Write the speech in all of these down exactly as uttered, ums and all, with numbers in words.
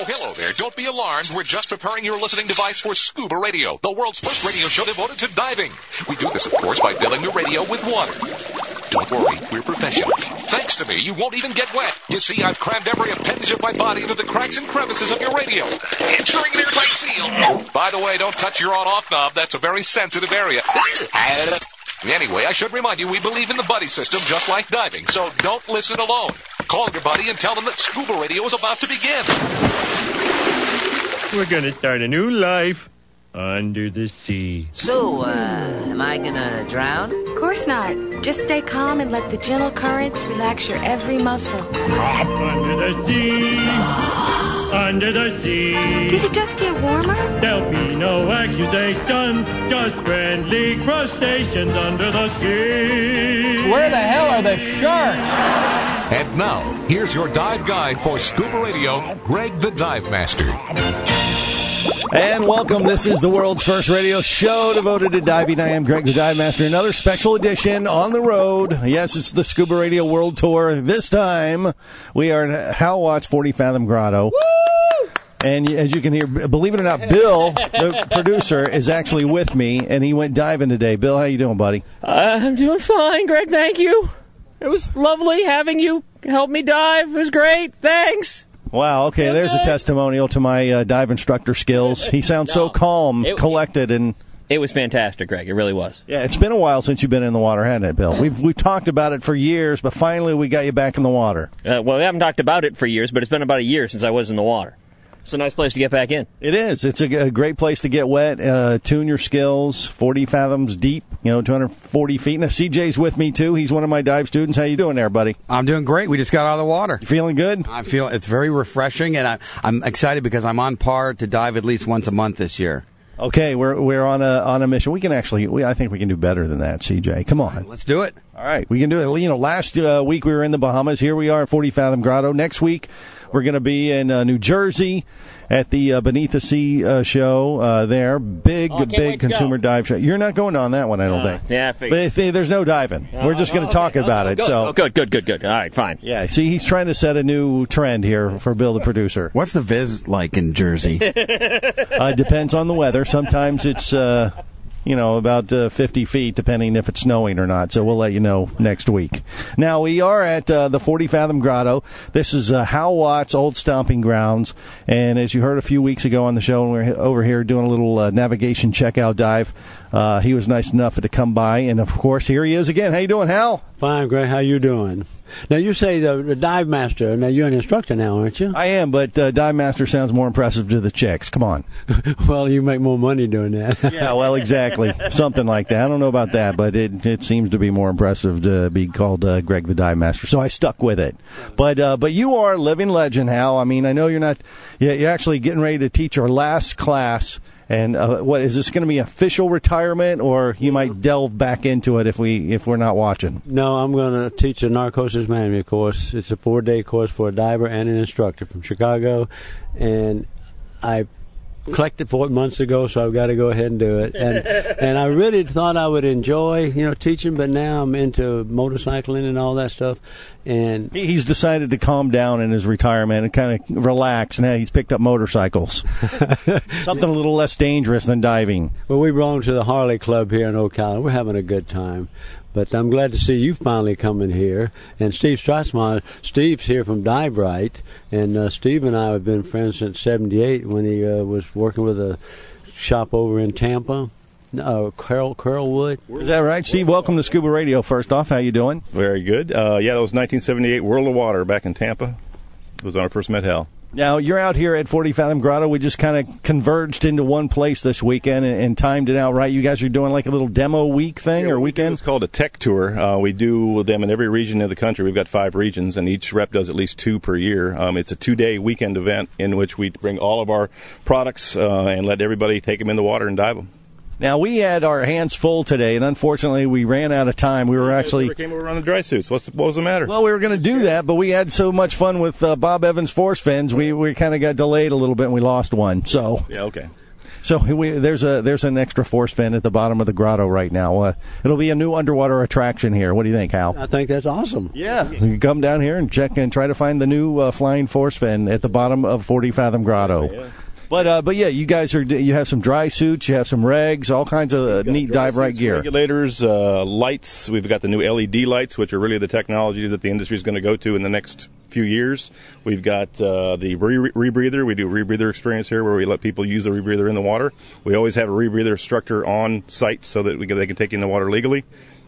hello there. Don't be alarmed. We're just preparing your listening device for Scuba Radio, the world's first radio show devoted to diving. We do this, of course, by filling the radio with water. Don't worry, we're professionals. Thanks to me, you won't even get wet. You see, I've crammed every appendage of my body into the cracks and crevices of your radio, ensuring an airtight seal. By the way, don't touch your on-off knob. That's a very sensitive area. Anyway, I should remind you, we believe in the buddy system just like diving, so don't listen alone. Call your buddy and tell them that Scuba Radio is about to begin. We're gonna start a new life under the sea. So, uh, am I gonna drown? Of course not. Just stay calm and let the gentle currents relax your every muscle. Under the sea, under the sea. Did it just get warmer? There'll be no accusations, just friendly crustaceans under the sea. Where the hell are the sharks? And now, here's your dive guide for Scuba Radio, Greg the Dive Master. And welcome. This is the world's first radio show devoted to diving. I am Greg the Dive Master. Another special edition on the road. Yes, it's the Scuba Radio World Tour. This time, we are in Hal Watts forty Fathom Grotto. Woo! And as you can hear, believe it or not, Bill, the producer, is actually with me, and he went diving today. Bill, how you doing, buddy? Uh, I'm doing fine, Greg. Thank you. It was lovely having you help me dive. It was great. Thanks. Wow, okay, there's a testimonial to my uh, dive instructor skills. He sounds no, so calm, it, collected, and... It was fantastic, Greg. It really was. Yeah, it's been a while since you've been in the water, hasn't it, Bill? We've we've talked about it for years, but finally we got you back in the water. Uh, well, we haven't talked about it for years, but it's been about a year since I was in the water. It's a nice place to get back in. It is. It's a, a great place to get wet, uh, tune your skills, forty fathoms deep, you know, two hundred forty feet. Now, C J's with me, too. He's one of my dive students. How you doing there, buddy? I'm doing great. We just got out of the water. You feeling good? I feel it's very refreshing, and I, I'm excited because I'm on par to dive at least once a month this year. Okay, we're we're on a on a mission. We can actually, we, I think we can do better than that, C J. Come on. Let's do it. All right, we can do it. You know, last uh, week we were in the Bahamas. Here we are at forty Fathom Grotto. Next week we're going to be in uh, New Jersey at the uh, Beneath the Sea uh, show uh, there. Big, oh, big consumer dive show. You're not going on that one, I don't uh, think. Yeah, I figured. But there's no diving. Uh, We're just going to oh, talk okay. about oh, it. Good. So oh, good, good, good, good. All right, fine. Yeah, see, he's trying to set a new trend here for Bill, the producer. What's the viz like in Jersey? uh, depends on the weather. Sometimes it's... Uh, You know, about uh, fifty feet, depending if it's snowing or not. So we'll let you know next week. Now, we are at uh, the forty Fathom Grotto. This is uh, Hal Watts' old stomping grounds. And as you heard a few weeks ago on the show, when we were over here doing a little uh, navigation checkout dive, uh, he was nice enough to come by. And, of course, here he is again. How you doing, Hal? Fine, Greg. How you doing? Now, you say the, the dive master. Now, you're an instructor now, aren't you? I am, but uh, dive master sounds more impressive to the chicks. Come on. Well, you make more money doing that. Yeah, well, exactly. Something like that. I don't know about that, but it it seems to be more impressive to be called uh, Greg the Dive Master. So I stuck with it. But uh, but you are a living legend, Hal. I mean, I know you're not. You're actually getting ready to teach our last class. And uh, what is this going to be? Official retirement, or you might delve back into it if we if we're not watching? No, I'm going to teach a narcosis management course. It's a four day course for a diver and an instructor from Chicago, and I collected for it months ago, so I've got to go ahead and do it. And and I really thought I would enjoy, you know, teaching, but now I'm into motorcycling and all that stuff. And he's decided to calm down in his retirement and kind of relax. Now he's picked up motorcycles, something a little less dangerous than diving. Well, we belong to the Harley Club here in Ocala. We're having a good time. But I'm glad to see you finally coming here. And Steve Strassman, Steve's here from Dive Right. And uh, Steve and I have been friends since seventy-eight when he uh, was working with a shop over in Tampa. Uh, Carol, Carolwood. Is that right, Steve? Welcome to Scuba Radio, first off. How you doing? Very good. Uh, yeah, that was nineteen seventy-eight World of Water back in Tampa. It was when I first met Hal. Now, you're out here at forty Fathom Grotto. We just kind of converged into one place this weekend and, and timed it out right. You guys are doing like a little demo week thing yeah, or weekend? It's called a tech tour. Uh, we do them in every region of the country. We've got five regions, and each rep does at least two per year. Um, it's a two-day weekend event in which we bring all of our products uh, and let everybody take them in the water and dive them. Now, we had our hands full today, and unfortunately, we ran out of time. We were actually... We came over on the dry suits. What's the, what was the matter? Well, we were going to do that, but we had so much fun with uh, Bob Evans Force Fins, we, we kind of got delayed a little bit, and we lost one. So Yeah, okay. So we, there's a there's an extra force fin at the bottom of the grotto right now. Uh, it'll be a new underwater attraction here. What do you think, Hal? I think that's awesome. Yeah, you can come down here and check and try to find the new uh, flying force fin at the bottom of forty Fathom Grotto. Yeah. But uh, but yeah, you guys are you have some dry suits, you have some regs, all kinds of uh, neat dive right gear, regulators, uh, lights. We've got the new L E D lights, which are really the technology that the industry is going to go to in the next few years. We've got uh, the re- rebreather. We do a rebreather experience here, where we let people use the rebreather in the water. We always have a rebreather instructor on site so that we can, they can take in the water legally.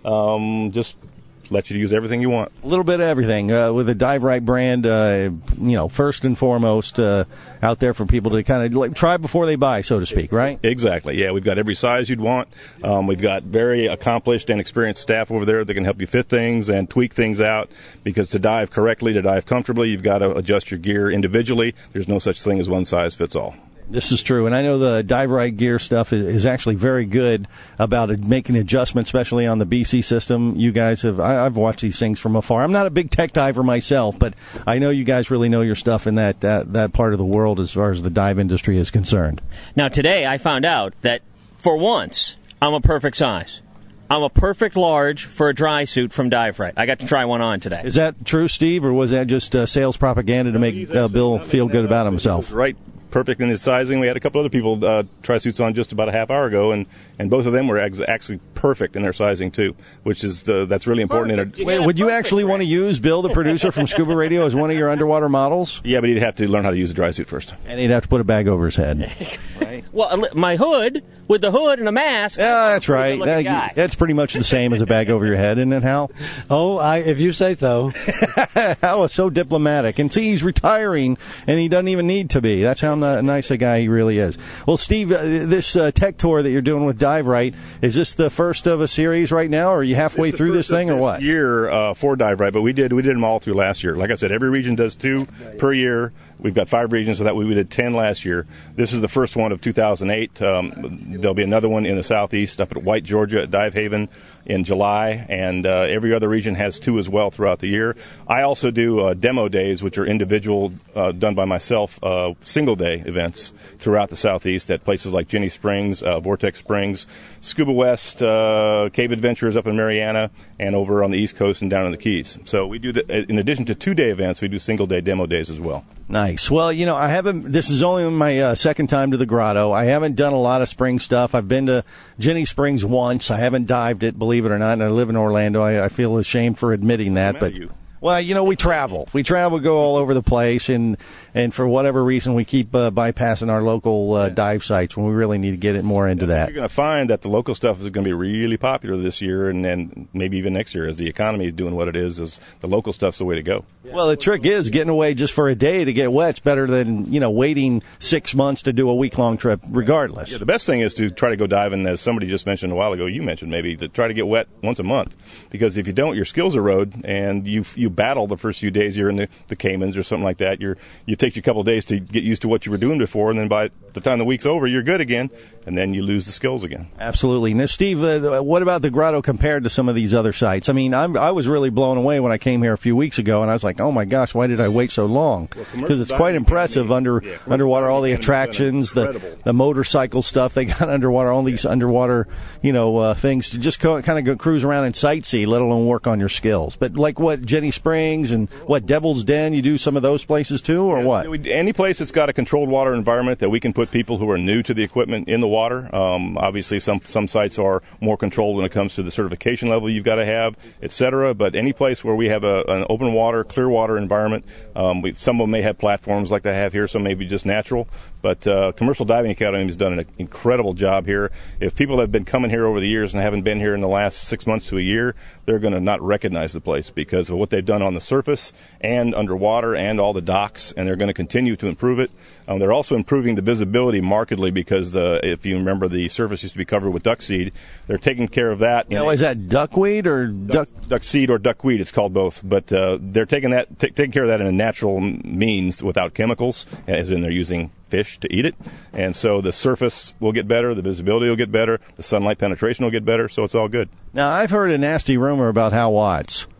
Um, just let you use everything you want. A little bit of everything uh, with the Dive Right brand, uh, you know, first and foremost uh, out there for people to kind of like, try before they buy, so to speak, right? Exactly, yeah. We've got every size you'd want. Um, we've got very accomplished and experienced staff over there that can help you fit things and tweak things out, because to dive correctly, to dive comfortably, you've got to adjust your gear individually. There's no such thing as one size fits all. This is true, and I know the Dive Right gear stuff is, is actually very good about it, making adjustments, especially on the B C system. You guys have, I, I've watched these things from afar. I'm not a big tech diver myself, but I know you guys really know your stuff in that, that, that part of the world as far as the dive industry is concerned. Now, today I found out that, for once, I'm a perfect size. I'm a perfect large for a dry suit from Dive Right. I got to try one on today. Is that true, Steve, or was that just uh, sales propaganda to make uh, Bill feel good about himself? Right. Perfect in his sizing. We had a couple other people uh, try suits on just about a half hour ago, and, and both of them were ex- actually perfect in their sizing too, which is the, that's really important. In a, Wait, would you actually want to use Bill, the producer from Scuba Radio, as one of your underwater models? Yeah, but he'd have to learn how to use a dry suit first, and he'd have to put a bag over his head. Right? Well, my hood with the hood and a mask. Yeah, that's right. That, that's pretty much the same as a bag over your head, isn't it, Hal? Oh, I, if you say so. Hal is so diplomatic, and see, he's retiring, and he doesn't even need to be. That's how nice a guy he really is. Well, Steve, uh, this uh, tech tour that you're doing with Dive Right, is this the first of a series right now, or are you halfway through this thing, or what? Year uh, for Dive Right, but we did we did them all through last year. Like I said, every region does two per year. We've got five regions, so that we did ten last year. This is the first one of two thousand eight. Um, there'll be another one in the southeast up at White, Georgia, at Dive Haven in July, and uh, every other region has two as well throughout the year. I also do uh, demo days, which are individual, uh, done by myself, uh, single-day events throughout the southeast at places like Jenny Springs, uh, Vortex Springs, Scuba West, uh, Cave Adventures up in Mariana, and over on the East Coast and down in the Keys. So we do, the, in addition to two-day events, we do single-day demo days as well. Nice. Well, you know, I haven't, this is only my uh, second time to the grotto. I haven't done a lot of spring stuff. I've been to Jenny Springs once. I haven't dived it, believe it or not, and I live in Orlando. I, I feel ashamed for admitting that, but... You. Well, you know, we travel. We travel, go all over the place, and and for whatever reason, we keep uh, bypassing our local uh, yeah. dive sites when we really need to get it more into yeah, that. You're going to find that the local stuff is going to be really popular this year, and, and maybe even next year, as the economy is doing what it is. Is the local stuff's the way to go. Well, the trick is getting away just for a day to get wet's better than, you know, waiting six months to do a week-long trip regardless. Yeah, the best thing is to try to go diving, as somebody just mentioned a while ago, you mentioned maybe, to try to get wet once a month. Because if you don't, your skills erode, and you you battle the first few days you're in the, the Caymans or something like that. You're, it takes you a couple of days to get used to what you were doing before, and then by the time the week's over, you're good again, and then you lose the skills again. Absolutely. Now, Steve, uh, what about the grotto compared to some of these other sites? I mean, I'm, I was really blown away when I came here a few weeks ago, and I was like, oh my gosh, why did I wait so long? Because well, it's quite impressive under yeah, underwater, all the attractions, the, the motorcycle stuff they got underwater, all these underwater, you know, uh, things to just go, kind of go cruise around and sightsee, let alone work on your skills. But like what, Jenny Springs and what, Devil's Den, you do some of those places too, or yeah, what? We, any place that's got a controlled water environment that we can put people who are new to the equipment in the water. Um, obviously, some some sites are more controlled when it comes to the certification level you've got to have, et cetera. But any place where we have a, an open water, clear water environment, um, we, some of them may have platforms like they have here, some may be just natural. But uh, Commercial Diving Academy has done an incredible job here. If people have been coming here over the years and haven't been here in the last six months to a year, they're going to not recognize the place because of what they've done on the surface and underwater and all the docks, and they're going to continue to improve it. Um, they're also improving the visibility markedly because uh, if you remember, the surface used to be covered with duck seed. They're taking care of that. Now, is that duckweed or duck? Duck, duck seed or duckweed, it's called both. But uh, they're taking that, t- taking care of that in a natural means without chemicals, as in they're using fish to eat it. And so the surface will get better, the visibility will get better, the sunlight penetration will get better, so it's all good. Now, I've heard a nasty rumor about Hal Watts.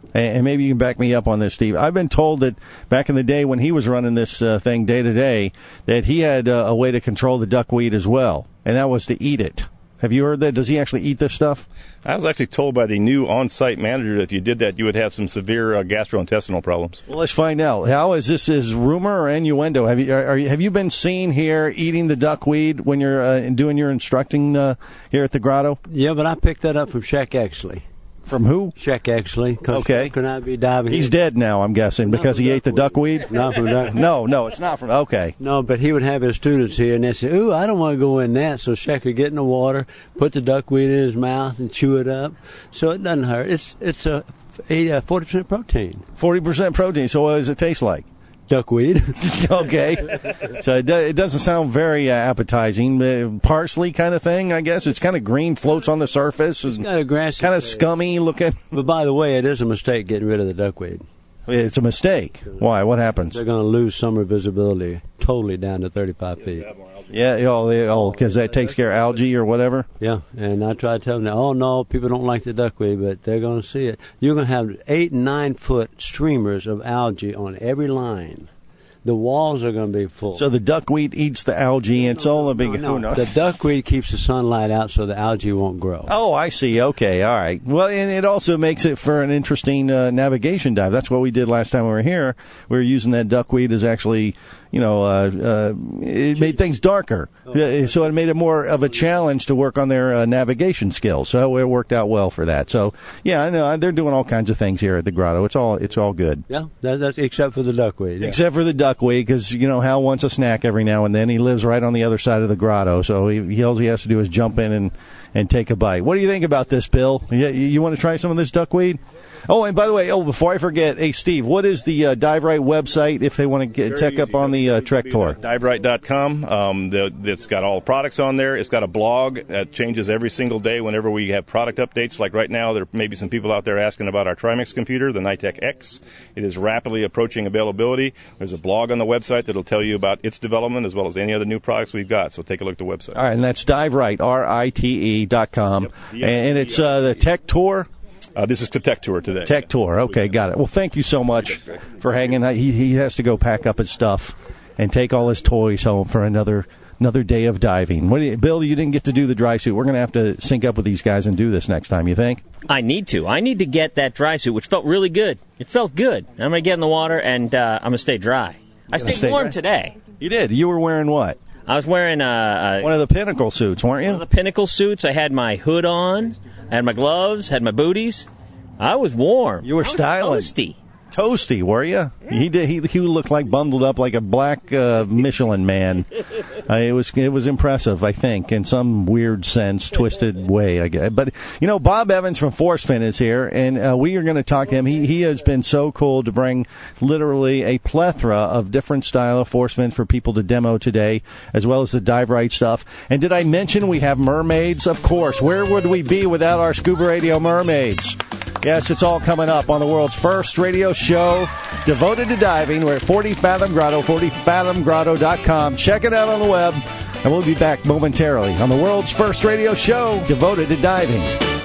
And maybe you can back me up on this, Steve. I've been told that back in the day when he was running this uh, thing day to day, that he had uh, a way to control the duckweed as well, and that was to eat it. Have you heard that? Does he actually eat this stuff? I was actually told by the new on-site manager that if you did that, you would have some severe uh, gastrointestinal problems. Well, let's find out. How is this? Is rumor or innuendo? Have you are, are you, have you been seen here eating the duckweed when you're uh, doing your instructing uh, here at the Grotto? Yeah, but I picked that up from Shaq Exley. From who? Shaq Exley. Okay. Can I be diving? He's in? dead now, I'm guessing, because he ate the duckweed? Not from duckweed. No, no, it's not from, okay. No, but he would have his students here, and they say, ooh, I don't want to go in that. So Shaq would get in the water, put the duckweed in his mouth, and chew it up. So it doesn't hurt. It's it's a, a forty percent protein. forty percent protein. So what does it taste like? Duckweed. Okay. So it, do, it doesn't sound very uh, appetizing. Uh, parsley kind of thing, I guess. It's kind of green, floats on the surface. It's got a grassy kind of taste. scummy looking. But by the way, it is a mistake getting rid of the duckweed. It's a mistake. Why? What happens? They're going to lose summer visibility totally down to thirty-five feet. Yeah, oh, because that takes care of algae or whatever? Yeah, and I try to tell them, that, oh, no, people don't like the duckweed, but they're going to see it. You're going to have eight and nine-foot streamers of algae on every line. The walls are going to be full. So the duckweed eats the algae, and it's all a big... No, no. The duckweed keeps the sunlight out so the algae won't grow. Oh, I see. Okay, all right. Well, and it also makes it for an interesting uh, navigation dive. That's what we did last time we were here. We were using that duckweed as actually... You know, uh, uh, it made things darker, oh. so it made it more of a challenge to work on their uh, navigation skills. So it worked out well for that. So yeah, I know they're doing all kinds of things here at the Grotto. It's all it's all good. Yeah, that, that's except for the duckweed. Yeah. Except for the duckweed, because you know Hal wants a snack every now and then. He lives right on the other side of the Grotto, so he, he all he has to do is jump in and and take a bite. What do you think about this, Bill? You, you want to try some of this duckweed? Oh, and by the way, oh, before I forget, hey, Steve, what is the uh, Dive Right website if they want to get check easy. up on the uh, Trek Tour? dive right dot com. Um, the, it's got all the products on there. It's got a blog that changes every single day whenever we have product updates. Like right now, there may be some people out there asking about our Trimix computer, the Nitec X. It is rapidly approaching availability. There's a blog on the website that will tell you about its development as well as any other new products we've got. So take a look at the website. All right, and that's Dive Right, R I T E dot com. Yep. Yep. And it's uh, the Tech Tour. Uh, this is the Tech Tour today. Tech Tour. Okay, got it. Well, thank you so much for hanging out. He, he has to go pack up his stuff and take all his toys home for another another day of diving. What do you, Bill, you didn't get to do the dry suit. We're going to have to sync up with these guys and do this next time, you think? I need to. I need to get that dry suit, which felt really good. It felt good. I'm going to get in the water, and uh, I'm going to stay dry. I stayed stay warm dry. today. You did? You were wearing what? I was wearing uh, one of the Pinnacle suits, weren't you? One of the Pinnacle suits. I had my hood on, I had my gloves, had my booties. I was warm. You were styling. Toasty. Toasty, were you? Yeah. He did. He, he looked like bundled up like a black uh, Michelin man. Uh, it was it was impressive, I think, in some weird sense, twisted way, I guess. But you know, Bob Evans from Force Fin is here, and uh, we are going to talk to him. He he has been so cool to bring literally a plethora of different style of Force Fins for people to demo today, as well as the Dive Right stuff. And did I mention we have mermaids? Of course. Where would we be without our Scuba Radio mermaids? Yes, it's all coming up on the world's first radio show devoted to diving. We're at forty Fathom Grotto, forty fathom grotto dot com. Check it out on the web, and we'll be back momentarily on the world's first radio show devoted to diving.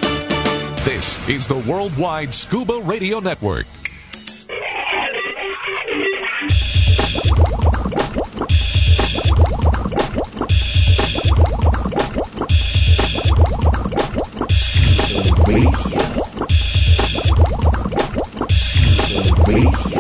This is the Worldwide Scuba Radio Network. Scuba Radio. Radio.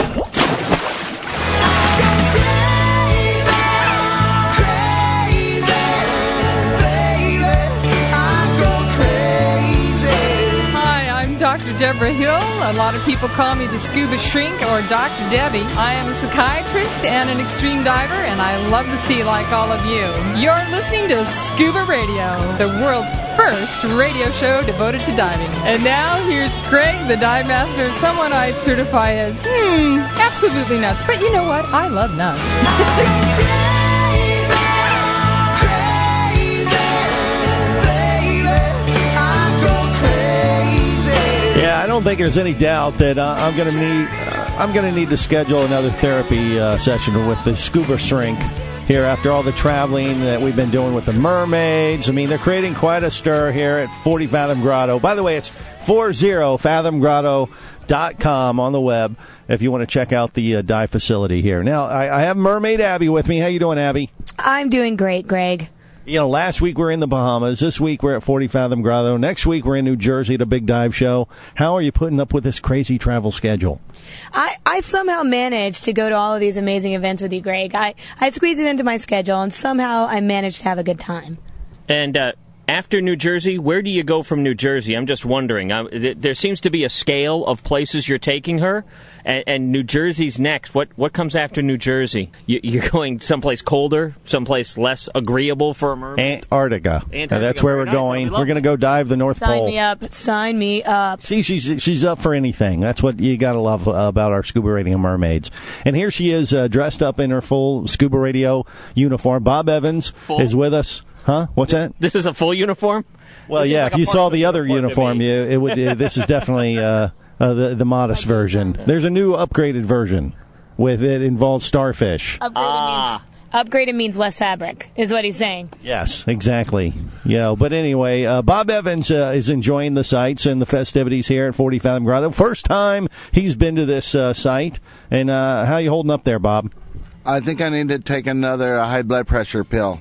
Doctor Deborah Hill. A lot of people call me the Scuba Shrink or Doctor Debbie. I am a psychiatrist and an extreme diver, and I love the sea like all of you. You're listening to Scuba Radio, the world's first radio show devoted to diving. And now here's Craig, the dive master, someone I'd certify as, hmm, absolutely nuts. But you know what? I love nuts. Yeah, I don't think there's any doubt that uh, I'm going to need uh, I'm going to need to schedule another therapy uh, session with the Scuba Shrink here after all the traveling that we've been doing with the mermaids. I mean, they're creating quite a stir here at forty Fathom Grotto. By the way, it's forty fathom grotto dot com on the web if you want to check out the uh, dive facility here. Now, I, I have Mermaid Abby with me. How you doing, Abby? I'm doing great, Greg. You know, last week we were in the Bahamas. This week we're at forty Fathom Grotto. Next week we're in New Jersey at a big dive show. How are you putting up with this crazy travel schedule? I, I somehow managed to go to all of these amazing events with you, Greg. I, I squeezed it into my schedule, and somehow I managed to have a good time. And uh, after New Jersey, where do you go from New Jersey? I'm just wondering. Uh, th- there seems to be a scale of places you're taking her, and, and New Jersey's next. What what comes after New Jersey? You, you're going someplace colder, someplace less agreeable for a mermaid? Antarctica. Antarctica. Uh, that's where we're Nice. going. That'll be We're going to go dive the North Sign Pole. me up. Sign me up. See, she's she's up for anything. That's what you got to love uh, about our Scuba Radio mermaids. And here she is, uh, dressed up in her full Scuba Radio uniform. Bob Evans Full? is with us. Huh? What's that? This is a full uniform? Well, This yeah. seems like If a you part saw of the other uniform, you, it would. Uh, this is definitely uh, uh, the the modest version. There's a new upgraded version with it involves starfish. Upgraded, Ah. means, upgraded means less fabric, is what he's saying. Yes, exactly. Yeah, but anyway, uh, Bob Evans uh, is enjoying the sights and the festivities here at forty Fathom Grotto. First time he's been to this uh, site. And uh, how you holding up there, Bob? I think I need to take another uh, high blood pressure pill.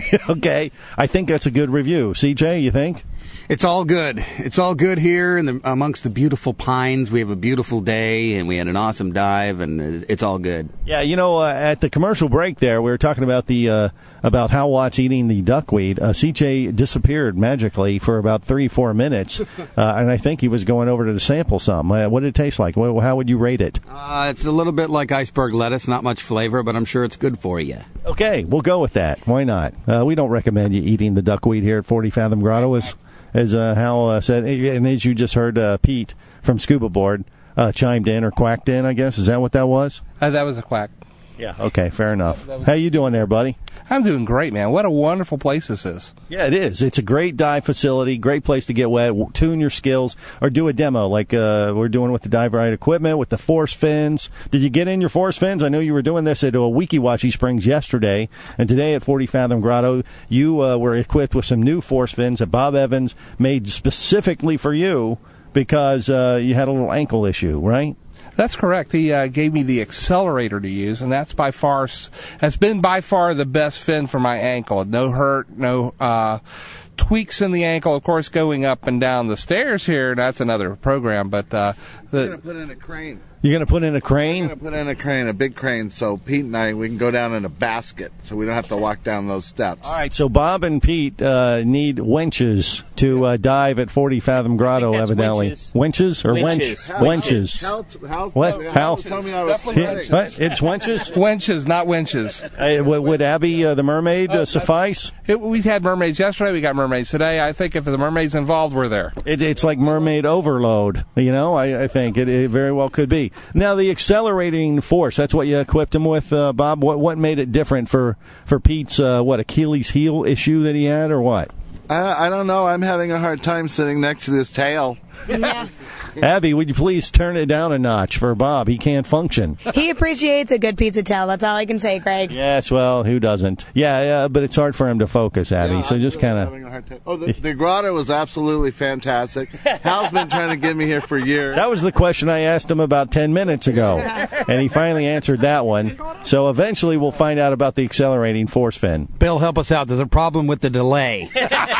Okay, I think that's a good review. C J, you think? It's all good. It's all good here in the, amongst the beautiful pines. We have a beautiful day, and we had an awesome dive, and it's all good. Yeah, you know, uh, at the commercial break there, we were talking about the uh, about Hal Watts eating the duckweed. Uh, C J disappeared magically for about three, four minutes, uh, and I think he was going over to sample some. Uh, what did it taste like? What, how would you rate it? Uh, it's a little bit like iceberg lettuce, not much flavor, but I'm sure it's good for you. Okay, we'll go with that. Why not? Uh, we don't recommend you eating the duckweed here at forty Fathom Grotto, as, as uh, Hal uh, said. And as you just heard, uh, Pete from Scuba Board uh, chimed in or quacked in, I guess. Is that what that was? Uh, that was a quack. Yeah. Okay, fair enough. How you doing there, buddy? I'm doing great, man. What a wonderful place this is. Yeah, it is. It's a great dive facility, great place to get wet, w- tune your skills, or do a demo like uh, we're doing with the Dive Right equipment, with the force fins. Did you get in your force fins? I know you were doing this at a Weekiwachi Springs yesterday, and today at forty Fathom Grotto, you uh, were equipped with some new force fins that Bob Evans made specifically for you because uh, you had a little ankle issue, right? That's correct. He uh, gave me the accelerator to use, and that's by far has been by far the best fin for my ankle. No hurt, no uh, tweaks in the ankle. Of course, going up and down the stairs here, that's another program. But uh, the, I'm going to put in a crane. You're going to put in a crane? I'm going to put in a crane, a big crane, so Pete and I, we can go down in a basket, so we don't have to walk down those steps. All right, so Bob and Pete uh, need wenches to uh, dive at forty Fathom Grotto, evidently. winches. Wenches or Winches. wench? Wenches. Hal, Hal, What? Hal, Hal? told me I was Definitely sweating. What? It's wenches? Wenches, not winches. Uh, w- would Abby, uh, the mermaid, uh, suffice? It, we had mermaids yesterday. We got mermaids today. I think if the mermaid's involved, we're there. It, it's like mermaid overload, you know, I, I think. It, it very well could be. Now, the accelerating force, that's what you equipped him with, uh, Bob? What what made it different for, for Pete's, uh, what, Achilles heel issue that he had, or what? I, I don't know. I'm having a hard time sitting next to this tail. Yeah. Abby, would you please turn it down a notch for Bob? He can't function. He appreciates a good pizza tail. That's all I can say, Greg. Yes, well, who doesn't? Yeah, yeah, but it's hard for him to focus, Abby. Yeah, so I'm just really kind having a hard time. Oh, the, the grotto was absolutely fantastic. Hal's been trying to get me here for years. That was the question I asked him about ten minutes ago, and he finally answered that one. So eventually we'll find out about the accelerating force fin. Bill, help us out. There's a problem with the delay.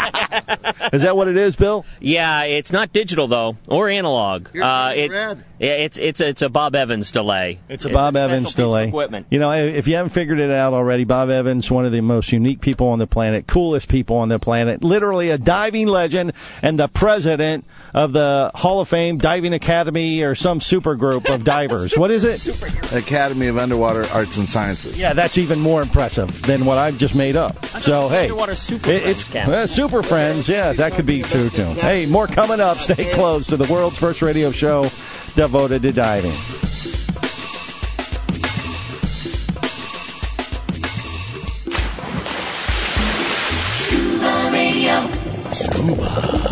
Is that what it is, Bill? Yeah, it's not digital though, or analog. You're Uh, turning it, red. yeah, it's it's a, it's a Bob Evans delay. It's a Bob special Evans piece of delay. equipment. You know, if you haven't figured it out already, Bob Evans, one of the most unique people on the planet, coolest people on the planet, literally a diving legend, and the president of the Hall of Fame Diving Academy or some super group of divers. What is it? Academy of Underwater Arts and Sciences. Yeah, that's even more impressive than what I've just made up. So, hey, Underwater Super it- Friends, it's Captain. uh, Super Friends. Yeah, that could be true, too. Hey, more coming up. Stay close to the world's first radio show devoted to diving. Scuba Radio. Scuba.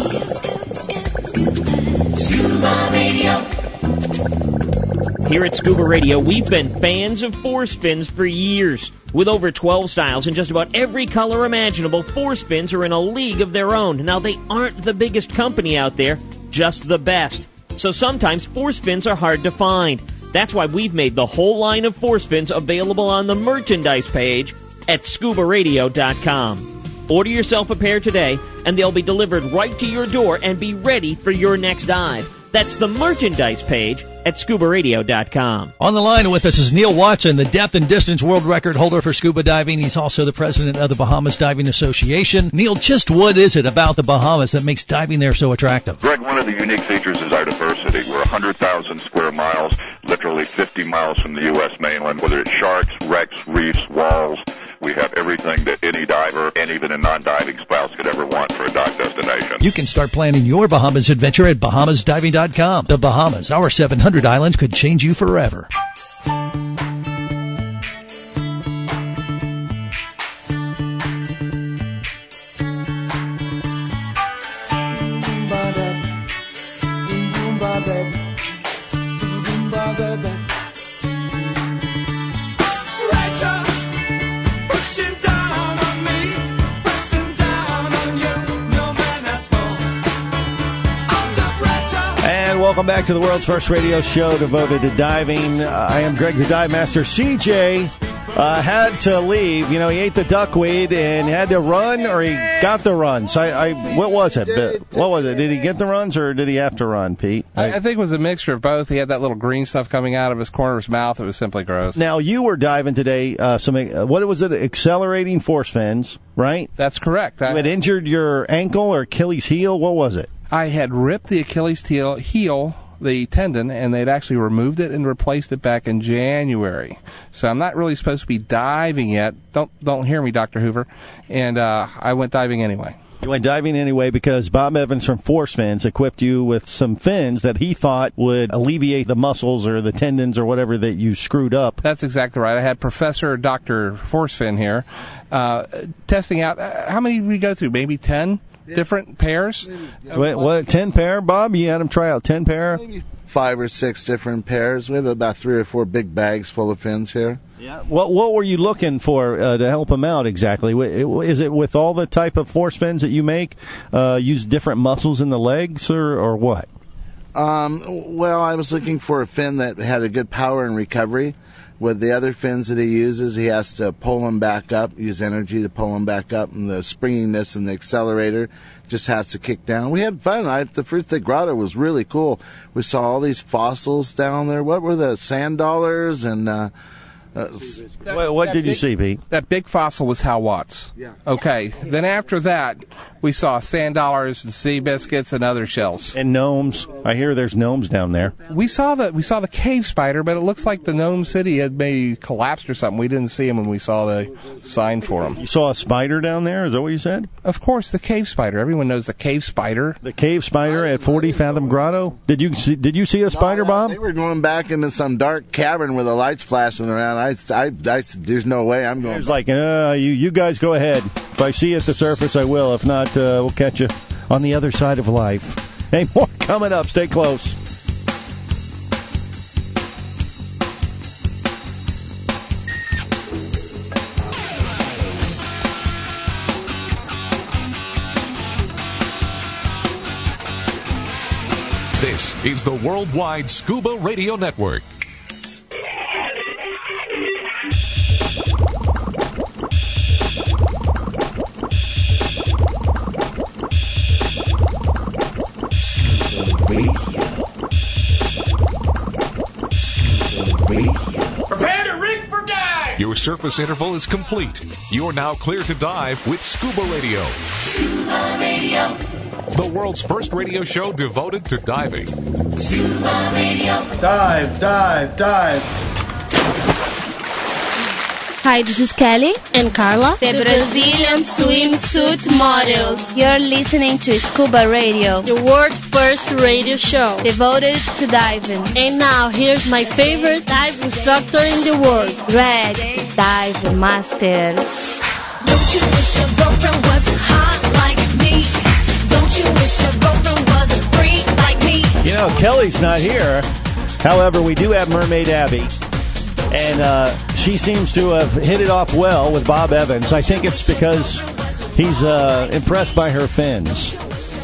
Scuba Radio. Here at Scuba Radio, we've been fans of force fins for years. With over twelve styles and just about every color imaginable, force fins are in a league of their own. Now, they aren't the biggest company out there, just the best. so sometimes force fins are hard to find. That's why we've made the whole line of force fins available on the merchandise page at scuba radio dot com. Order yourself a pair today, and they'll be delivered right to your door and be ready for your next dive. That's the merchandise page at scuba radio dot com. On the line with us is Neil Watson, the depth and distance world record holder for scuba diving. He's also the president of the Bahamas Diving Association. Neil, just what is it about the Bahamas that makes diving there so attractive? Greg, one of the unique features is our diversity. We're one hundred thousand square miles, literally fifty miles from the U S mainland, whether it's sharks, wrecks, reefs, walls. We have everything that any diver and even a non-diving spouse could ever want for a dive destination. You can start planning your Bahamas adventure at bahamas diving dot com. The Bahamas, our seven hundred islands could change you forever. Welcome back to the world's first radio show devoted to diving. Uh, I am Greg, the Dive Master. C J uh, had to leave. You know, he ate the duckweed and had to run, or he got the runs. I, I what was it? What was it? Did he get the runs, or did he have to run, Pete? I, I think it was a mixture of both. He had that little green stuff coming out of his corner of his mouth. It was simply gross. Now, you were diving today. Uh, some uh, what was it? Accelerating force fins, right? That's correct. You had injured your ankle or Achilles heel. What was it? I had ripped the Achilles heel, heel, the tendon, and they'd actually removed it and replaced it back in January. So I'm not really supposed to be diving yet. Don't don't hear me, Doctor Hoover. And uh, I went diving anyway. You went diving anyway because Bob Evans from Force Fins equipped you with some fins that he thought would alleviate the muscles or the tendons or whatever that you screwed up. That's exactly right. I had Professor Doctor Force Fin here uh, testing out. Uh, how many did we go through? Maybe ten? Different pairs? Wait, what, ten pair, Bob? You had him try out ten pair? Maybe five or six different pairs. We have about three or four big bags full of fins here. Yeah. What What were you looking for uh, to help him out exactly? Is it with all the type of force fins that you make, uh, use different muscles in the legs, or, or what? Um, well, I was looking for a fin that had a good power and recovery. With the other fins that he uses, he has to pull them back up, use energy to pull them back up, and the springiness and the accelerator just has to kick down. We had fun. I, the Fruit Day Grotto was really cool. We saw all these fossils down there. What were the sand dollars and... Uh, Uh, that, what what did big, you see, Pete? That big fossil was Hal Watts. Yeah. Okay. Then after that, we saw sand dollars and sea biscuits and other shells. And gnomes. I hear there's gnomes down there. We saw the we saw the cave spider, but it looks like the gnome city had maybe collapsed or something. We didn't see him when we saw the sign for him. You saw a spider down there? Is that what you said? Of course, the cave spider. Everyone knows the cave spider. The cave spider at forty Fathom Grotto. Did you see, did you see a spider, no, no, Bob? They were going back into some dark cavern with the lights flashing around. I, I, I, there's no way I'm going. It's like, uh, you, you guys go ahead. If I see you at the surface, I will. If not, uh, we'll catch you on the other side of life. Hey, more coming up. Stay close. This is the Worldwide Scuba Radio Network. Prepare to rig for dive! Your surface interval is complete. You're now clear to dive with Scuba Radio. Scuba Radio. The world's first radio show devoted to diving. Scuba Radio. Dive, dive, dive. Hi, this is Kelly and Carla, the Brazilian swimsuit models. You're listening to Scuba Radio, the world's first radio show devoted to diving. And now, here's my favorite dive instructor in the world, Greg, the Dive Master. Don't you wish your girlfriend was hot like me? Don't you wish your girlfriend was a freak like me? You know, Kelly's not here. However, we do have Mermaid Abby. And uh, she seems to have hit it off well with Bob Evans. I think it's because he's uh, impressed by her fins.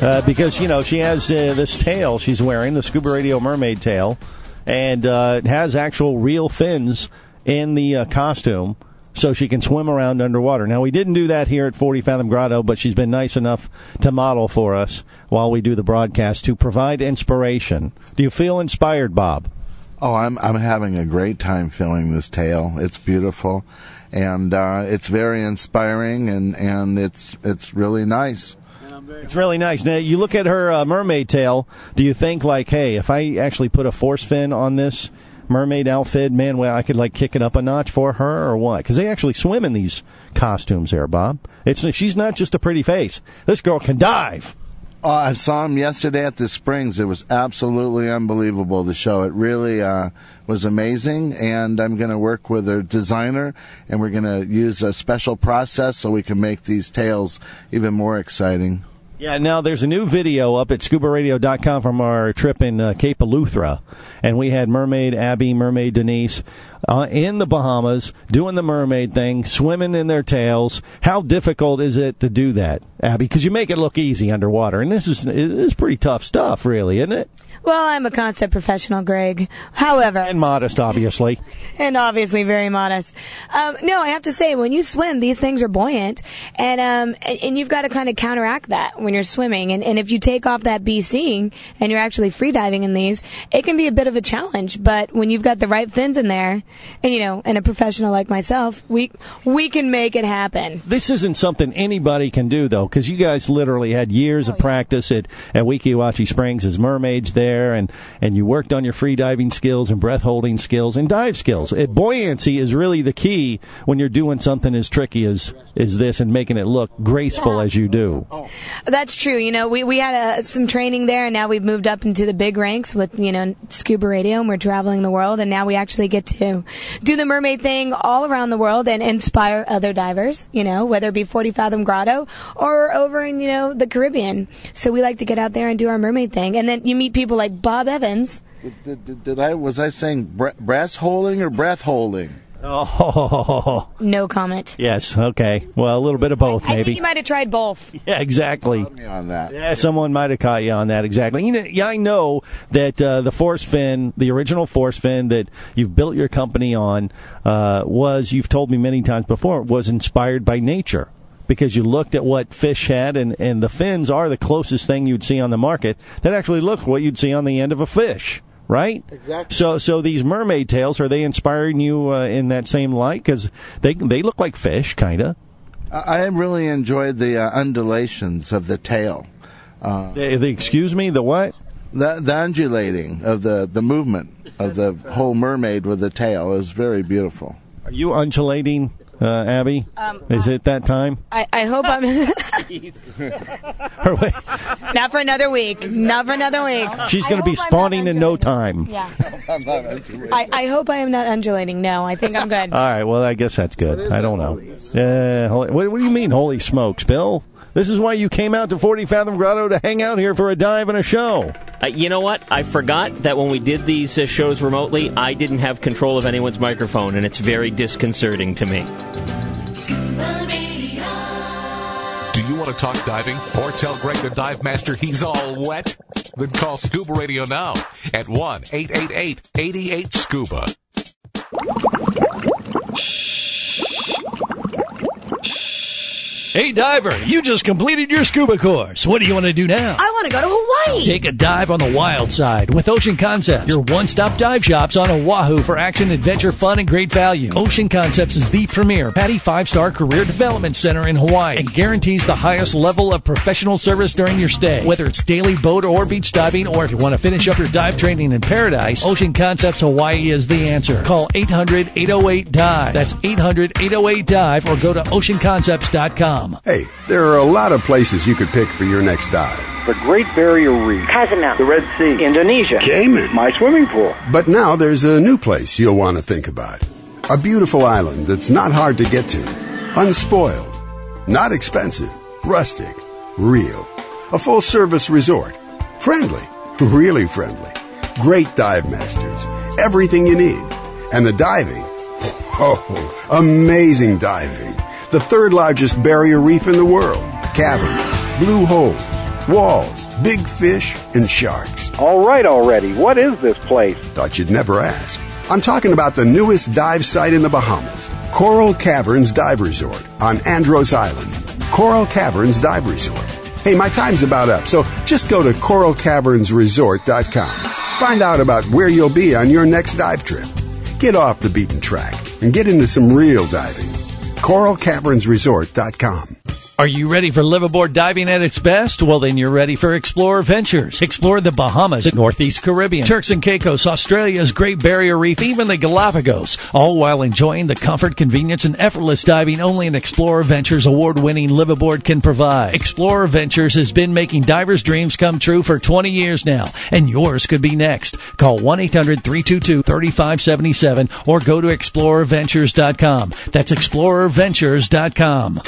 uh, because, you know, she has uh, this tail she's wearing, the Scuba Radio mermaid tail, and uh, it has actual real fins in the uh, costume so she can swim around underwater. Now, we didn't do that here at forty Fathom Grotto, but she's been nice enough to model for us while we do the broadcast to provide inspiration. Do you feel inspired, Bob? Oh, I'm I'm having a great time filling this tail. It's beautiful, and uh, it's very inspiring, and, and it's it's really nice. It's really nice. Now, you look at her uh, mermaid tail, do you think, like, hey, if I actually put a force fin on this mermaid outfit, man, well, I could, like, kick it up a notch for her, or what? Because they actually swim in these costumes there, Bob. It's She's not just a pretty face. This girl can dive. Oh, I saw him yesterday at the Springs. It was absolutely unbelievable, the show. It really uh, was amazing, and I'm going to work with a designer, and we're going to use a special process so we can make these tails even more exciting. Yeah, now there's a new video up at scuba radio dot com from our trip in uh, Cape Eleuthera, and we had Mermaid Abby, Mermaid Denise uh, in the Bahamas doing the mermaid thing, swimming in their tails. How difficult is it to do that, Abby? Because you make it look easy underwater, and this is this is pretty tough stuff, really, isn't it? Well, I'm a concept professional, Greg. However... And modest, obviously. And obviously very modest. Um, no, I have to say, when you swim, these things are buoyant, and um, and, and you've got to kind of counteract that when you're swimming. And, and if you take off that BCing and you're actually free diving in these, it can be a bit of a challenge. But when you've got the right fins in there, and, you know, and a professional like myself, we we can make it happen. This isn't something anybody can do, though, because you guys literally had years oh, of yeah. practice at, at Wekiwachi Springs as mermaids there. And, and you worked on your free diving skills and breath holding skills and dive skills. It, buoyancy is really the key when you're doing something as tricky as, as this and making it look graceful yeah. as you do. That's true. You know, we, we had uh, some training there, and now we've moved up into the big ranks with, you know, Scuba Radio, and we're traveling the world, and now we actually get to do the mermaid thing all around the world and inspire other divers, you know, whether it be forty Fathom Grotto or over in, you know, the Caribbean. So we like to get out there and do our mermaid thing. And then you meet people like Bob Evans. Did, did, did I was I saying bre- breast holding or breath holding? Oh, no comment. Yes, okay. Well, a little bit of both, I, I maybe. I think you might have tried both. Yeah, exactly. Caught me on that. Yeah, someone might have caught you on that, exactly. You know, yeah, I know that uh, the force fin, the original force fin that you've built your company on, uh, was, you've told me many times before, was inspired by nature. Because you looked at what fish had, and, and the fins are the closest thing you'd see on the market that actually look what you'd see on the end of a fish, right? Exactly. So, so these mermaid tails, are they inspiring you uh, in that same light? Because they they look like fish, kind of. I really enjoyed the uh, undulations of the tail. Uh, the, the, excuse me, the what? The, the undulating of the, the movement of the whole mermaid with the tail is very beautiful. Are you undulating? Uh, Abby, um, is it that time? I, I hope I'm... Not for another week. Not for another week. She's going to be spawning in no time. Yeah. I, I hope I am not undulating. No, I think I'm good. All right, well, I guess that's good. I don't know. Uh, holy, what, what do you mean, holy smokes, Bill? This is why you came out to forty Fathom Grotto to hang out here for a dive and a show. Uh, you know what? I forgot that when we did these uh, shows remotely, I didn't have control of anyone's microphone, and it's very disconcerting to me. Do you want to talk diving or tell Greg the Dive Master he's all wet? Then call Scuba Radio now at one eight eight eight, eight eight, SCUBA. Hey, diver, you just completed your scuba course. What do you want to do now? I want to go to Hawaii. Take a dive on the wild side with Ocean Concepts, your one-stop dive shops on Oahu for action, adventure, fun, and great value. Ocean Concepts is the premier PADI five-star career development center in Hawaii and guarantees the highest level of professional service during your stay. Whether it's daily boat or beach diving, or if you want to finish up your dive training in paradise, Ocean Concepts Hawaii is the answer. Call eight hundred, eight oh eight, dive. That's eight hundred, eight oh eight, dive, or go to ocean concepts dot com. Hey, there are a lot of places you could pick for your next dive. The Great Barrier Reef, Cozumel, the Red Sea, Indonesia, Cayman, my swimming pool. But now there's a new place you'll want to think about. A beautiful island that's not hard to get to. Unspoiled. Not expensive. Rustic. Real. A full-service resort. Friendly. Really friendly. Great dive masters. Everything you need. And the diving. Oh, amazing diving. The third largest barrier reef in the world. Caverns, blue holes, walls, big fish, and sharks. All right already. What is this place? Thought you'd never ask. I'm talking about the newest dive site in the Bahamas, Coral Caverns Dive Resort on Andros Island. Coral Caverns Dive Resort. Hey, my time's about up, so just go to coral caverns resort dot com. Find out about where you'll be on your next dive trip. Get off the beaten track and get into some real diving. coral caverns resort dot com. Are you ready for liveaboard diving at its best? Well, then you're ready for Explorer Ventures. Explore the Bahamas, the Northeast Caribbean, Turks and Caicos, Australia's Great Barrier Reef, even the Galapagos, all while enjoying the comfort, convenience, and effortless diving only an Explorer Ventures award-winning liveaboard can provide. Explorer Ventures has been making divers' dreams come true for twenty years now, and yours could be next. Call one eight hundred three two two three five seven seven or go to explorer ventures dot com. That's explorer ventures dot com.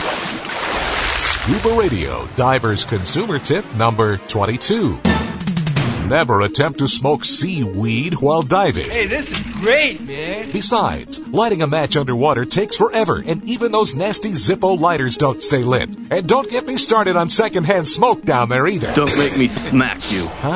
Scuba Radio Diver's Consumer Tip number twenty-two. Never attempt to smoke seaweed while diving. Hey, this is great, man. Besides, lighting a match underwater takes forever, and even those nasty Zippo lighters don't stay lit. And don't get me started on secondhand smoke down there either. Don't make me smack you. Huh?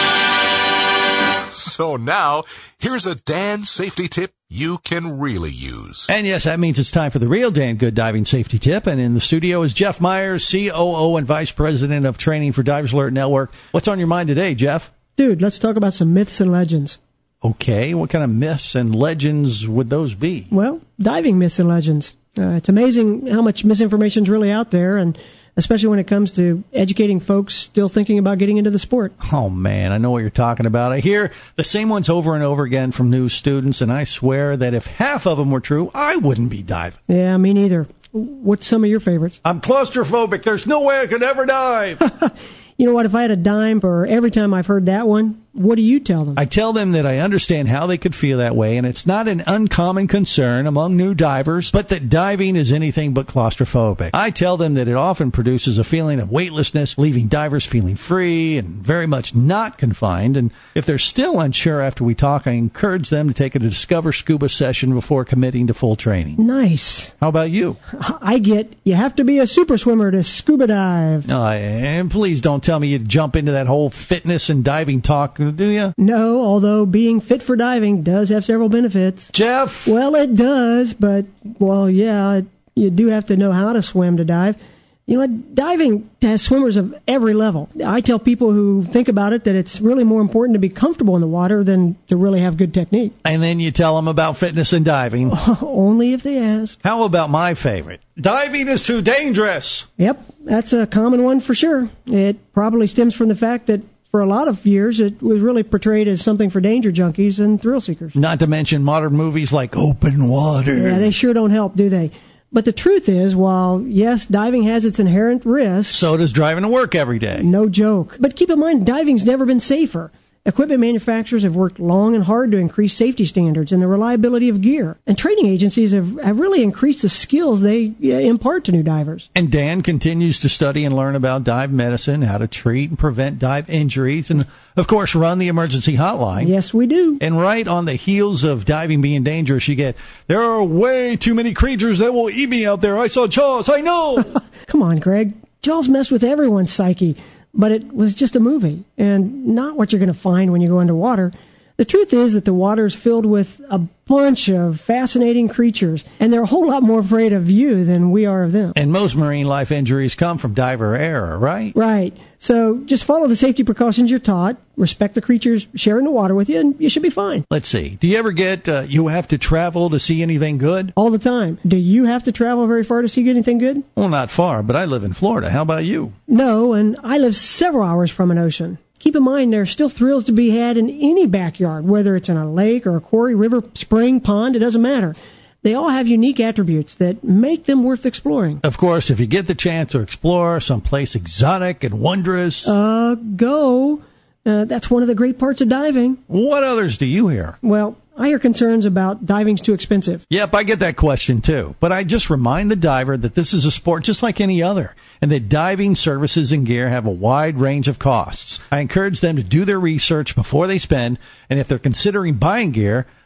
So now, here's a Dan safety tip you can really use. And yes, that means it's time for the real Dan Good Diving Safety Tip. And in the studio is Jeff Myers, C O O and Vice President of Training for Divers Alert Network. What's on your mind today, Jeff? Dude, let's talk about some myths and legends. Okay, what kind of myths and legends would those be? Well, diving myths and legends. Uh, it's amazing how much misinformation is really out there, and especially when it comes to educating folks still thinking about getting into the sport. Oh, man, I know what you're talking about. I hear the same ones over and over again from new students, and I swear that if half of them were true, I wouldn't be diving. Yeah, me neither. What's some of your favorites? I'm claustrophobic. There's no way I could ever dive. You know what? If I had a dime for every time I've heard that one, what do you tell them? I tell them that I understand how they could feel that way, and it's not an uncommon concern among new divers, but that diving is anything but claustrophobic. I tell them that it often produces a feeling of weightlessness, leaving divers feeling free and very much not confined. And if they're still unsure after we talk, I encourage them to take a Discover Scuba session before committing to full training. Nice. How about you? I get you have to be a super swimmer to scuba dive. Uh, and please don't tell me you jump into that whole fitness and diving talk, do you? No, although being fit for diving does have several benefits. Jeff? Well, it does, but, well, yeah, you do have to know how to swim to dive. You know, diving has swimmers of every level. I tell people who think about it that it's really more important to be comfortable in the water than to really have good technique. And then you tell them about fitness and diving. Only if they ask. How about my favorite? Diving is too dangerous. Yep, that's a common one for sure. It probably stems from the fact that for a lot of years, it was really portrayed as something for danger junkies and thrill seekers. Not to mention modern movies like Open Water. Yeah, they sure don't help, do they? But the truth is, while, yes, diving has its inherent risks, so does driving to work every day. No joke. But keep in mind, diving's never been safer. Equipment manufacturers have worked long and hard to increase safety standards and the reliability of gear. And training agencies have, have really increased the skills they uh, impart to new divers. And Dan continues to study and learn about dive medicine, how to treat and prevent dive injuries, and, of course, run the emergency hotline. Yes, we do. And right on the heels of diving being dangerous, you get, there are way too many creatures that will eat me out there. I saw Jaws. I know. Come on, Greg. Jaws messed with everyone's psyche. But it was just a movie, and not what you're going to find when you go underwater. The truth is that the water is filled with a bunch of fascinating creatures, and they're a whole lot more afraid of you than we are of them. And most marine life injuries come from diver error, right? Right. So just follow the safety precautions you're taught, respect the creatures sharing the water with you, and you should be fine. Let's see. Do you ever get, uh, you have to travel to see anything good? All the time. Do you have to travel very far to see anything good? Well, not far, but I live in Florida. How about you? No, and I live several hours from an ocean. Keep in mind, there are still thrills to be had in any backyard, whether it's in a lake or a quarry, river, spring, pond, it doesn't matter. They all have unique attributes that make them worth exploring. Of course, if you get the chance to explore someplace exotic and wondrous... Uh, go. Uh, that's one of the great parts of diving. What others do you hear? Well, I hear concerns about diving's too expensive. Yep, I get that question too. But I just remind the diver that this is a sport just like any other, and that diving services and gear have a wide range of costs. I encourage them to do their research before they spend, and if they're considering buying gear,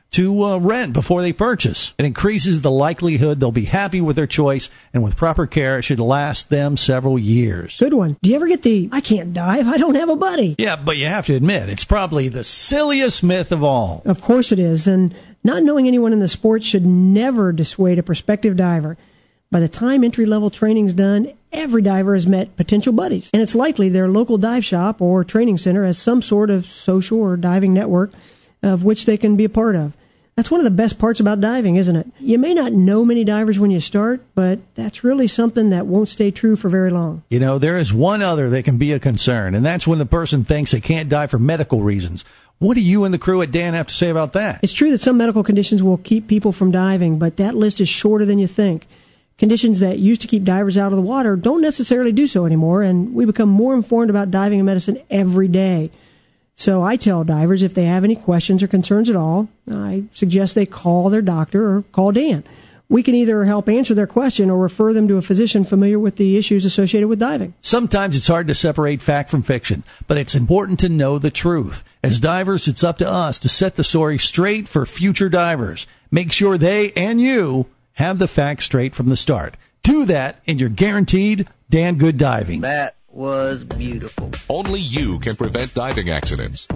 to uh, rent before they purchase. It increases the likelihood they'll be happy with their choice, and with proper care, it should last them several years. Good one. Do you ever get the, I can't dive, I don't have a buddy? Yeah, but you have to admit, it's probably the silliest myth of all. Of course it is, and not knowing anyone in the sport should never dissuade a prospective diver. By the time entry-level training's done, every diver has met potential buddies, and it's likely their local dive shop or training center has some sort of social or diving network of which they can be a part of. That's one of the best parts about diving, isn't it? You may not know many divers when you start, but that's really something that won't stay true for very long. You know, there is one other that can be a concern, and that's when the person thinks they can't dive for medical reasons. What do you and the crew at Dan have to say about that? It's true that some medical conditions will keep people from diving, but that list is shorter than you think. Conditions that used to keep divers out of the water don't necessarily do so anymore, and we become more informed about diving and medicine every day. So I tell divers if they have any questions or concerns at all, I suggest they call their doctor or call Dan. We can either help answer their question or refer them to a physician familiar with the issues associated with diving. Sometimes it's hard to separate fact from fiction, but it's important to know the truth. As divers, it's up to us to set the story straight for future divers. Make sure they and you have the facts straight from the start. Do that, and you're guaranteed Dan good diving. That was beautiful. Only you can prevent diving accidents.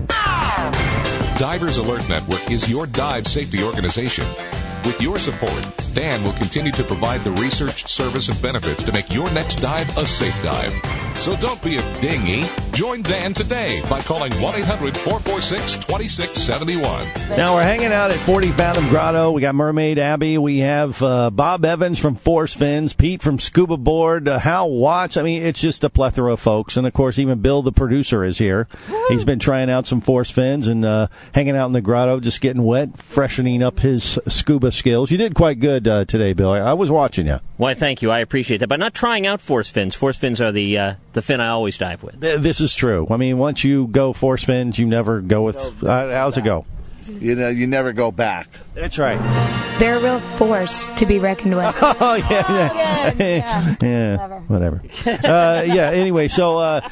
Divers Alert Network is your dive safety organization. With your support, Dan will continue to provide the research, service, and benefits to make your next dive a safe dive. So don't be a dinghy. Join Dan today by calling one eight hundred four four six two six seven one. Now we're hanging out at forty Fathom Grotto. We got Mermaid Abby. We have uh, Bob Evans from Force Fins, Pete from Scuba Board, uh, Hal Watts. I mean, it's just a plethora of folks. And, of course, even Bill, the producer, is here. Woo! He's been trying out some Force Fins and uh, hanging out in the grotto, just getting wet, freshening up his scuba skills. You did quite good uh, today, Bill. I, I was watching you. Why, thank you. I appreciate that. But not trying out Force Fins. Force Fins are the uh, the fin I always dive with. This is true. I mean, once you go Force Fins, you never go with... Uh, how's it go? You know, you never go back. That's right. They're a real force to be reckoned with. Oh, yeah, yeah. yeah, yeah whatever. Uh, yeah, anyway, so... Uh,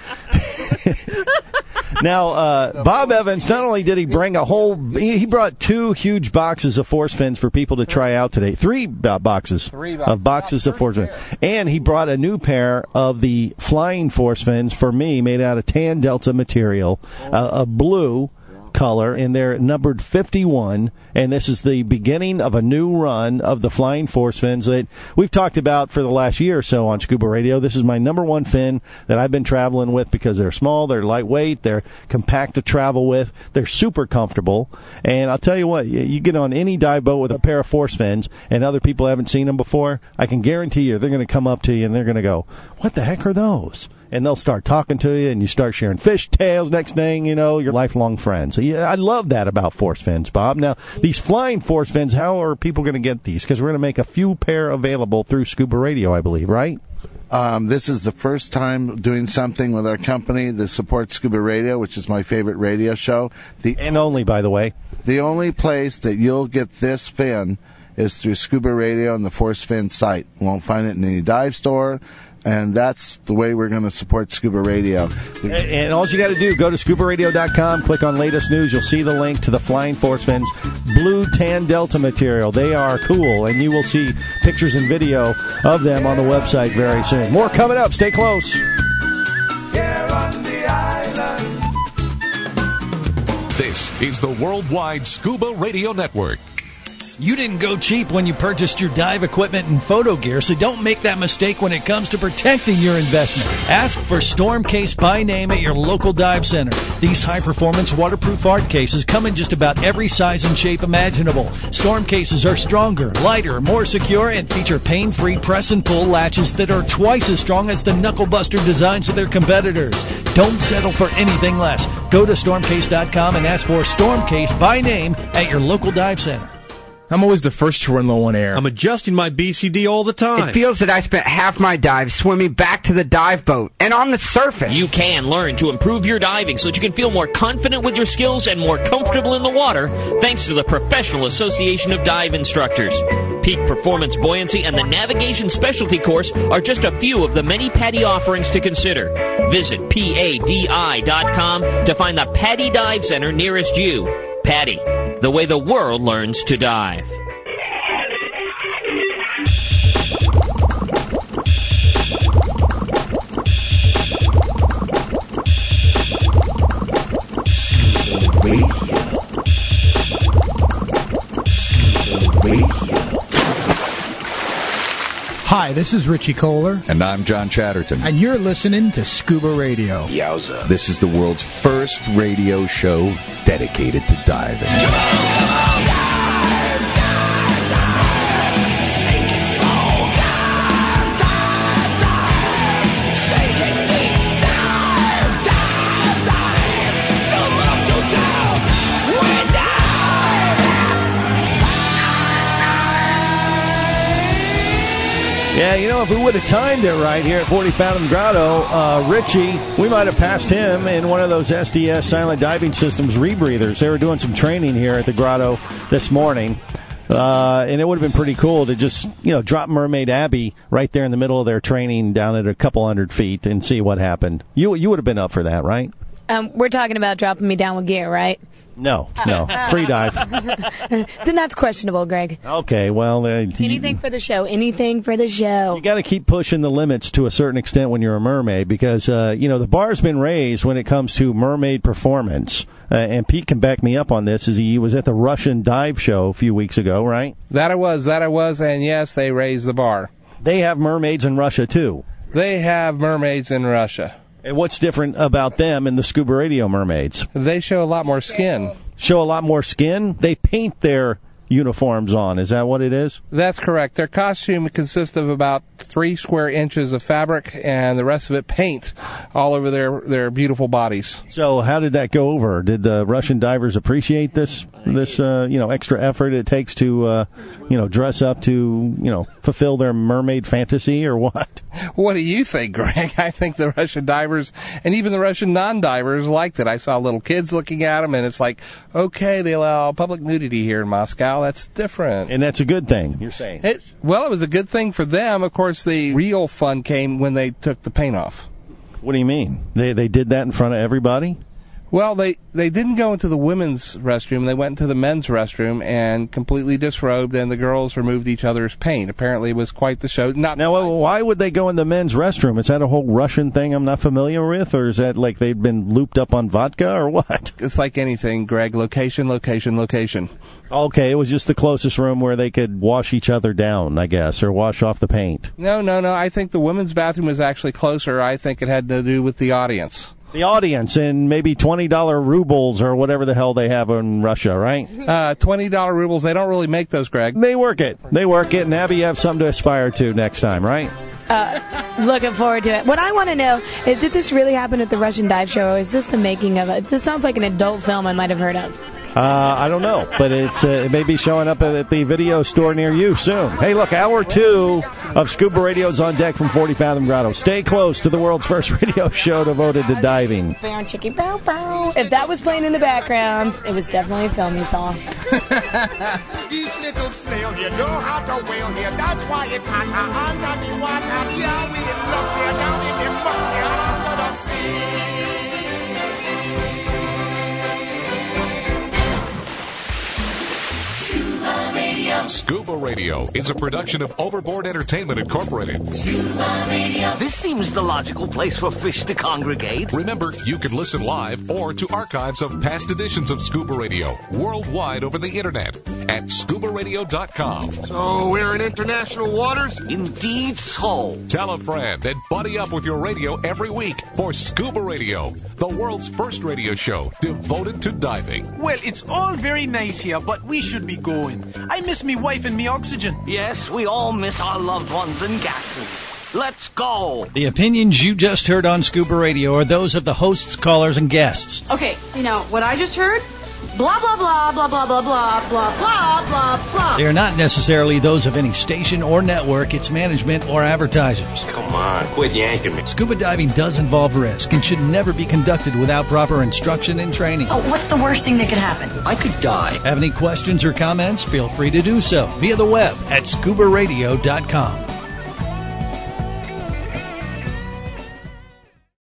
Now, uh, Bob Evans, not only did he bring a whole, he brought two huge boxes of Force Fins for people to try out today. Three uh, boxes, Three boxes of boxes of Force Fins. And he brought a new pair of the Flying Force Fins for me, made out of tan delta material, uh, a blue color, and they're numbered fifty-one, and this is the beginning of a new run of the Flying Force Fins that we've talked about for the last year or so on Scuba Radio. This is my number one fin that I've been traveling with because they're small, they're lightweight, they're compact to travel with, they're super comfortable, and I'll tell you what, you get on any dive boat with a pair of Force Fins and other people haven't seen them before, I can guarantee you they're going to come up to you and they're going to go, what the heck are those? And they'll start talking to you, and you start sharing fish tales. Next thing you know, you're lifelong friends. So, yeah, I love that about Force Fins, Bob. Now, these Flying Force Fins, how are people going to get these? Because we're going to make a few pair available through Scuba Radio, I believe, right? Um, this is the first time doing something with our company that supports Scuba Radio, which is my favorite radio show. The and only, by the way. The only place that you'll get this fin is through Scuba Radio and the Force Fin site. You won't find it in any dive store. And that's the way we're going to support Scuba Radio. And, and all you got to do, go to scuba radio dot com, click on latest news. You'll see the link to the Flying Force Fins, blue tan delta material. They are cool, and you will see pictures and video of them on the website very soon. More coming up. Stay close. Here on the island. This is the Worldwide Scuba Radio Network. You didn't go cheap when you purchased your dive equipment and photo gear, so don't make that mistake when it comes to protecting your investment. Ask for Stormcase by name at your local dive center. These high-performance waterproof hard cases come in just about every size and shape imaginable. Storm cases are stronger, lighter, more secure, and feature pain-free press and pull latches that are twice as strong as the knuckle-buster designs of their competitors. Don't settle for anything less. Go to stormcase dot com and ask for Stormcase by name at your local dive center. I'm always the first to run low on air. I'm adjusting my B C D all the time. It feels that I spent half my dive swimming back to the dive boat and on the surface. You can learn to improve your diving so that you can feel more confident with your skills and more comfortable in the water thanks to the Professional Association of Dive Instructors. Peak Performance Buoyancy and the Navigation Specialty Course are just a few of the many PADI offerings to consider. Visit P A D I dot com to find the PADI Dive Center nearest you. PADI. the way the world learns to dive. Hi, this is Richie Kohler. And I'm John Chatterton. And you're listening to Scuba Radio. Yowza. This is the world's first radio show dedicated to diving. Yeah, you know, if we would have timed it right here at forty Fathom Grotto, uh, Richie, we might have passed him in one of those S D S Silent Diving Systems rebreathers. They were doing some training here at the grotto this morning, uh, and it would have been pretty cool to just, you know, drop Mermaid Abbey right there in the middle of their training down at a couple hundred feet and see what happened. You you would have been up for that, right? Um, we're talking about dropping me down with gear, right? No, no. Free dive. Then that's questionable, Greg. Okay, well... Uh, Anything for the show. Anything for the show. You got to keep pushing the limits to a certain extent when you're a mermaid because, uh, you know, the bar's been raised when it comes to mermaid performance. Uh, and Pete can back me up on this as he was at the Russian dive show a few weeks ago, right? That I was, that I was, and yes, they raised the bar. They have mermaids in Russia, too. They have mermaids in Russia. And what's different about them and the Scuba Radio mermaids? They show a lot more skin. Show a lot more skin? They paint their uniforms on. Is that what it is? That's correct. Their costume consists of about three square inches of fabric and the rest of it paint all over their, their beautiful bodies. So how did that go over? Did the Russian divers appreciate this this uh, you know extra effort it takes to uh, you know dress up to you know fulfill their mermaid fantasy or what? What do you think, Greg? I think the Russian divers and even the Russian non-divers liked it. I saw little kids looking at them, and it's like, okay, they allow public nudity here in Moscow. That's different. And that's a good thing, you're saying? It, well, it was a good thing for them. Of course, the real fun came when they took the paint off. What do you mean? They they did that in front of everybody? Well, they, they didn't go into the women's restroom. They went into the men's restroom and completely disrobed, and the girls removed each other's paint. Apparently, it was quite the show. Not now, why would they go in the men's restroom? Is that a whole Russian thing I'm not familiar with, or is that like they've been looped up on vodka, or what? It's like anything, Greg. Location, location, location. Okay, it was just the closest room where they could wash each other down, I guess, or wash off the paint. No, no, no. I think the women's bathroom was actually closer. I think it had to do with the audience. The audience and maybe twenty dollar rubles or whatever the hell they have in Russia, right? Uh, twenty dollar rubles. They don't really make those, Greg. They work it. They work it. And Abby, you have something to aspire to next time, right? Uh, looking forward to it. What I want to know is, did this really happen at the Russian dive show, or is this the making of it? This sounds like an adult film I might have heard of. Uh, I don't know, but it's uh, it may be showing up at the video store near you soon. Hey, look, hour two of Scuba Radio's on deck from forty Fathom Grotto. Stay close to the world's first radio show devoted to diving. If that was playing in the background, it was definitely a film you saw. Each little snail here know how to whale here. That's why it's hotter under the water. Yeah, we look here down in the muck here under the sea. Scuba Radio is a production of Overboard Entertainment Incorporated. Scuba Radio. This seems the logical place for fish to congregate. Remember, you can listen live or to archives of past editions of Scuba Radio worldwide over the internet at scuba radio dot com. So we're in international waters? Indeed so. Tell a friend and buddy up with your radio every week for Scuba Radio, the world's first radio show devoted to diving. Well, it's all very nice here, but we should be going. I miss me wife and me oxygen. Yes, we all miss our loved ones and gases. Let's go. The opinions you just heard on Scuba Radio are those of the hosts, callers, and guests. Okay, you know, what I just heard? Blah, blah, blah, blah, blah, blah, blah, blah, blah, blah, blah. They are not necessarily those of any station or network, its management, or advertisers. Come on, quit yanking me. Scuba diving does involve risk and should never be conducted without proper instruction and training. Oh, what's the worst thing that could happen? I could die. Have any questions or comments? Feel free to do so via the web at scuba radio dot com.